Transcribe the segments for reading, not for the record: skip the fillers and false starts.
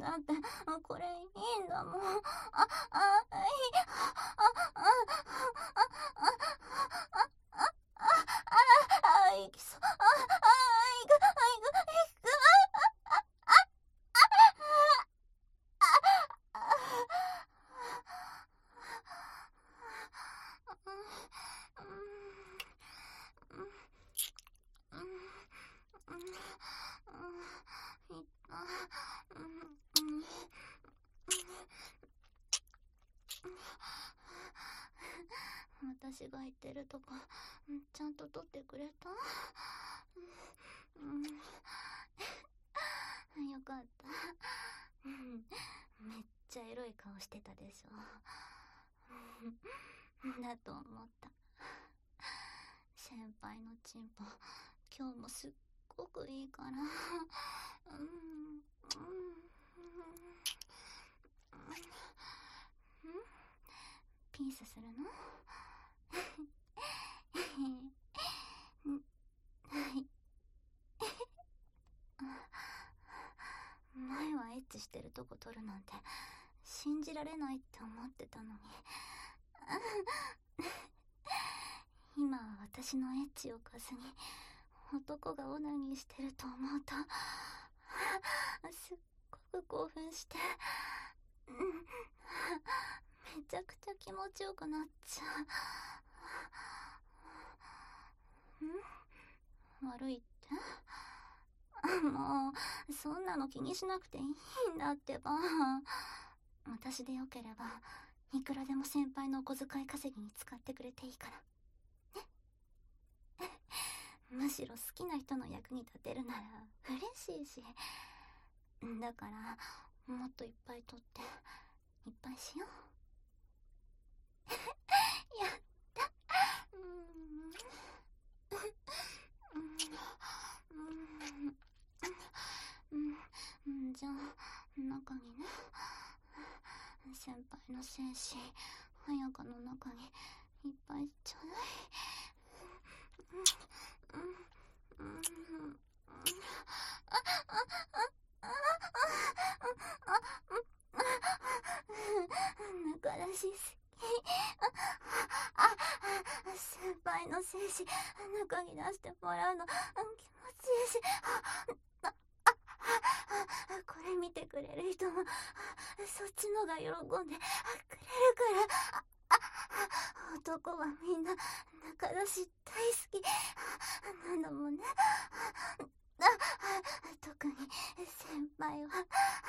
だってこれいいんだもん。いきそう。私が言ってるとこちゃんと撮ってくれた？よかった。めっちゃエロい顔してたでしょ。だと思った。先輩のチンポ今日もすっごくいいから。ピースするの？前はエッチしてるとこ撮るなんて信じられないって思ってたのに今は私のエッチを貸すに男がオナニーしてると思うとすっごく興奮してめちゃくちゃ気持ちよくなっちゃう。悪いって？もうそんなの気にしなくていいんだってば。私でよければいくらでも先輩のお小遣い稼ぎに使ってくれていいからね。むしろ好きな人の役に立てるなら嬉しいし、だからもっといっぱい撮っていっぱいしよう。やった。じゃあ中にね、先輩の精子彩香の中にいっぱいちょうだい。中出し好き。先輩の精子中に出してもらうの気持ちいいし、これ見てくれる人もそっちのが喜んでくれるから。男はみんな中出し大好きなんだもんね。特に先輩は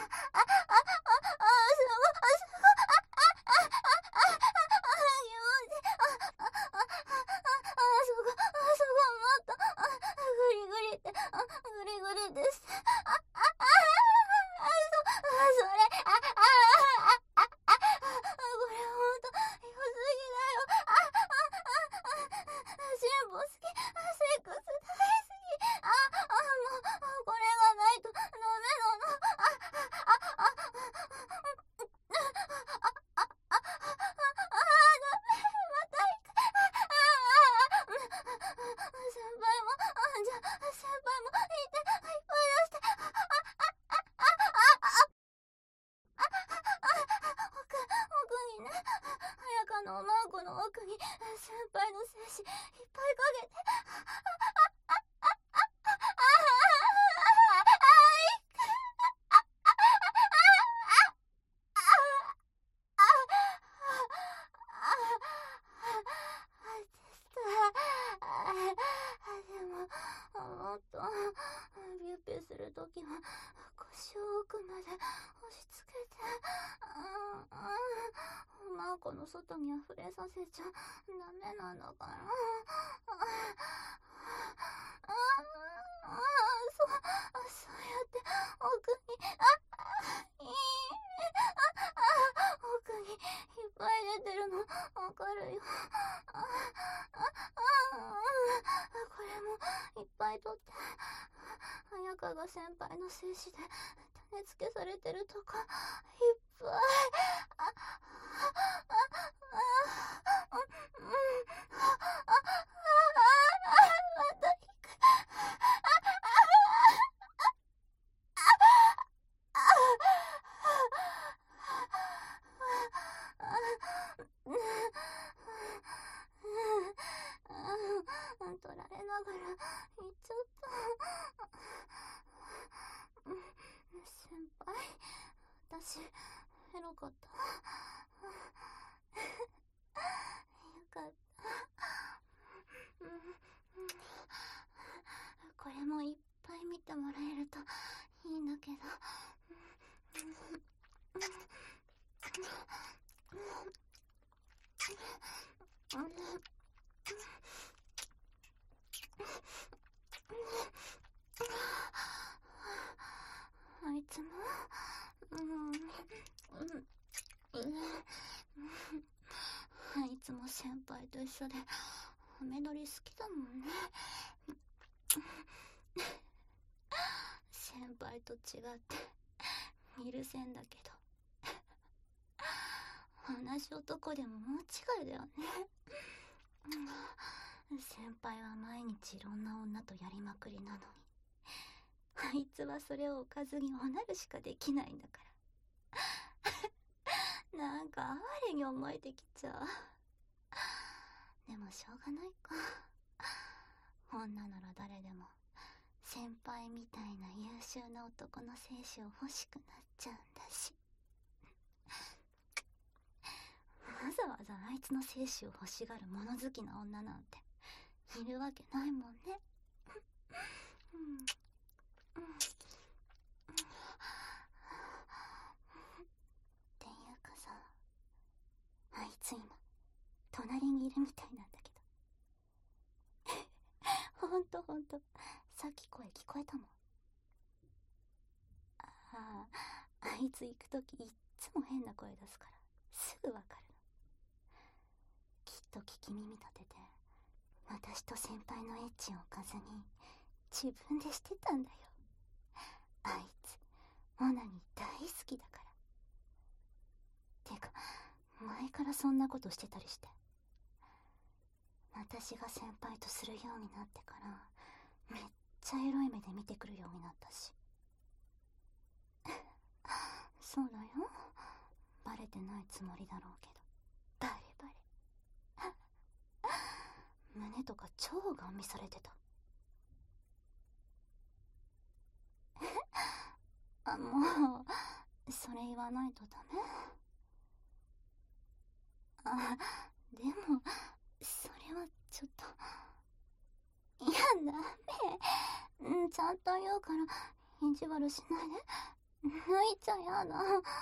のマークの奥に先輩の精子いっぱいかけて。でももっとビュッビュするときは腰を奥まで押し付けて、マーコの外に溢れさせちゃダメなんだから。そうやって奥に奥にいっぱい出てるのわかるよ。これもいっぱい取って、彩香が先輩の精子で種付けされてるとこいっぱい。また行く。 ながら言っちゃった。先輩、私エロかった。よかった。これもいっぱい見てもらえるといいんだけど。あいつもあいつも先輩と一緒でハメ撮り好きだもんね。先輩と違って許せんだけど同じ男でも大違いだよね。先輩は毎日いろんな女とやりまくりなのに、あいつはそれをおかずにおなるしかできないんだからなんか哀れに思えてきちゃう。でもしょうがないか。女なら誰でも先輩みたいな優秀な男の精子を欲しくなっちゃうんだし。わざわざあいつの精子を欲しがる物好きな女なんているわけないもんね。っていうかさ、あいつ今隣にいるみたいなんだけどほんとさっき声聞こえたもん。あいつ行くときいっつも変な声出すからすぐわかるの。きっと聞き耳立てて私と先輩のエッチをおかずに自分でしてたんだよ。あいつオナニー大好きだから。てか前からそんなことしてたりして。私が先輩とするようになってからめっちゃエロい目で見てくるようになったし。そうだよ、バレてないつもりだろうけどバレ胸とか超ガン見されてた。もうそれ言わないとダメ。でもそれはちょっと。いやダメ、ちゃんと言うから意地悪しないで。泣いちゃやだ。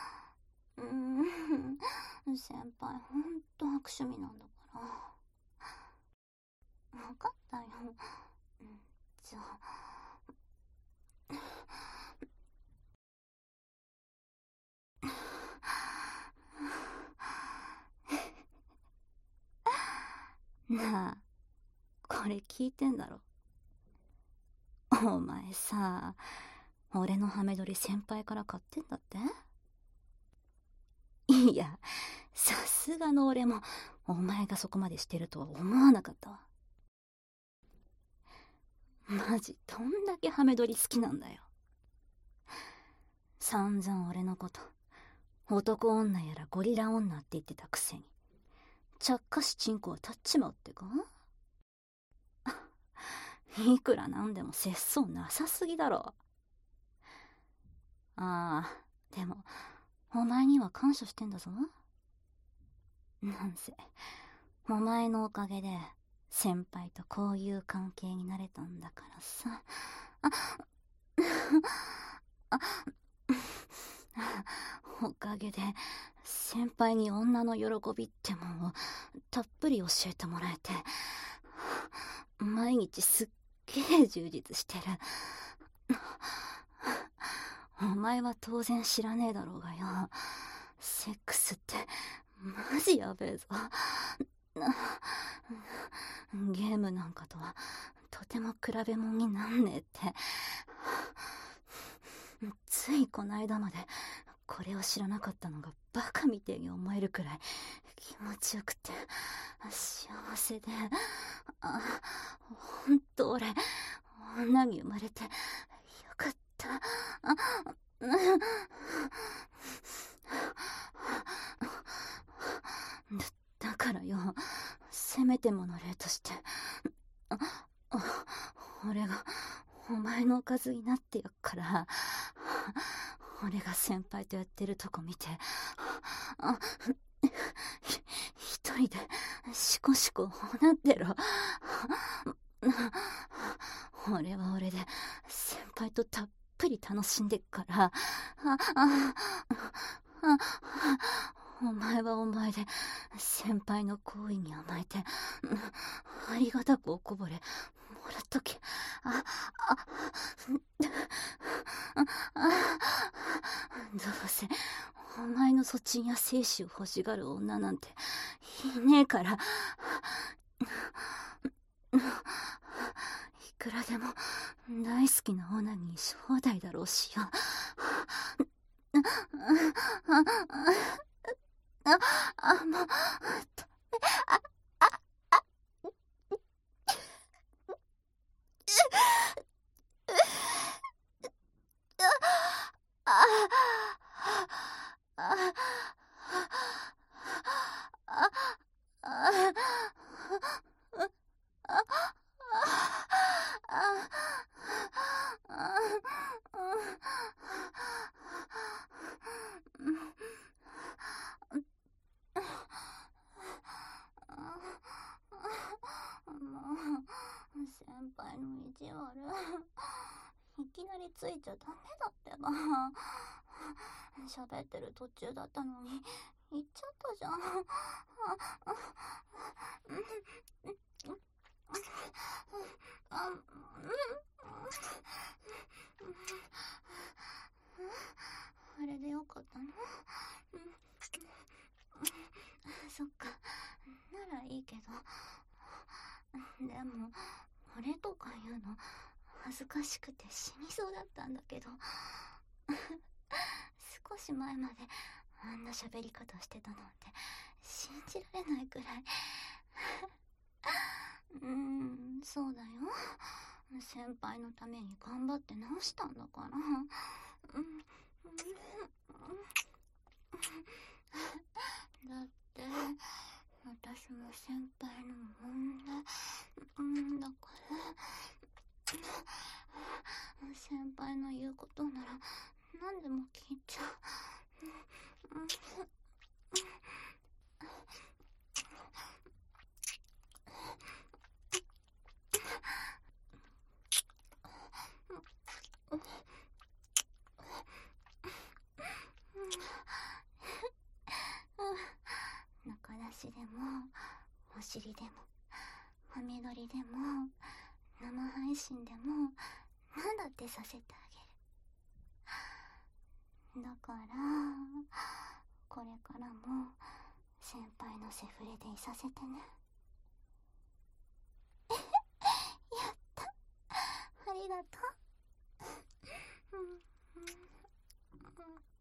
先輩ほんと悪趣味なんだから。分かったよ。じゃあなあ、これ聞いてんだろ。お前さ、俺のハメ撮り先輩から買ってんだって？いや、さすがの俺もお前がそこまでしてるとは思わなかったわ。マジどんだけハメ撮り好きなんだよ。散々俺のこと男女やらゴリラ女って言ってたくせにちゃっかしチンコは立っちまうってか。いくらなんでも節操なさすぎだろ。でもお前には感謝してんだぞ。なんせお前のおかげで先輩とこういう関係になれたんだからさ。おかげで先輩に女の喜びってもんをたっぷり教えてもらえて毎日すっげえ充実してる。お前は当然知らねえだろうがよ、セックスってマジやべえぞ。ゲームなんかとはとても比べ物になんねえって。ついこないだまでこれを知らなかったのがバカみてえに思えるくらい気持ちよくて幸せで、ほんと俺女に生まれてよかった。だからよ、せめてもの礼として前のおかずになってやっから、俺が先輩とやってるとこ見て、一人でシコシコなってろ。俺は俺で先輩とたっぷり楽しんでっから、お前はお前で先輩の行為に甘えて、ありがたくおこぼれもらっとけ。どうせお前の粗沈や精子を欲しがる女なんていねえから、いくらでも大好きなオナニーし放題だろうしよ。もう、先輩の意地悪。いきなりついちゃダメだってば。喋ってる途中だったのに行っちゃったじゃん。あれでよかったの？そっか、ならいいけど。でも俺とか言うの恥ずかしくて死にそうだったんだけど、少し前まであんな喋り方してたなんて信じられないくらい。そうだよ。先輩のために頑張って直したんだから。だって私も先輩の女だから。先輩の言うことなら何でも聞いちゃう。中出しでもお尻でもハメ撮りでも生配信でも何だってさせてあげる。だからこれからも先輩のセフレでいさせてね。やった、ありがとう。